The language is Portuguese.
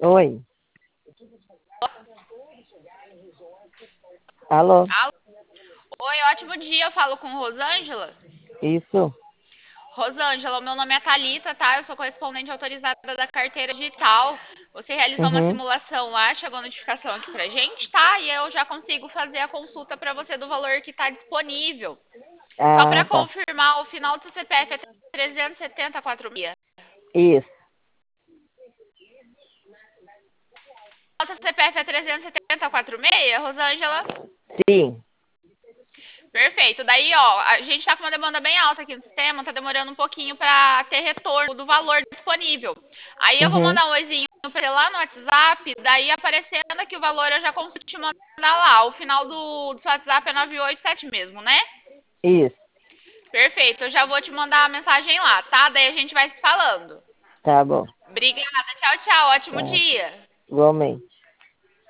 Oi. Alô? Alô? Oi, ótimo dia. Eu falo com Rosângela. Isso? Rosângela, o meu nome é Thalita, tá? Eu sou correspondente autorizada da carteira digital. Você realizou uma Uhum. simulação lá, chegou a notificação aqui pra gente, tá? E eu já consigo fazer a consulta pra você do valor que tá disponível. Só Ah, pra tá. confirmar, o final do seu CPF é 374.000. Isso. O seu CPF é 374.6, Rosângela? Sim. Perfeito. Daí, ó, a gente tá com uma demanda bem alta aqui no sistema, tá demorando um pouquinho para ter retorno do valor disponível. Aí eu vou Uhum. mandar um oizinho pra você lá no WhatsApp, daí aparecendo aqui o valor eu já consigo te mandar lá. O final do seu WhatsApp é 987 mesmo, né? Isso. Perfeito. Eu já vou te mandar a mensagem lá, tá? Daí a gente vai se falando. Tá bom. Obrigada. Tchau, tchau. Ótimo Tá. dia. Igualmente.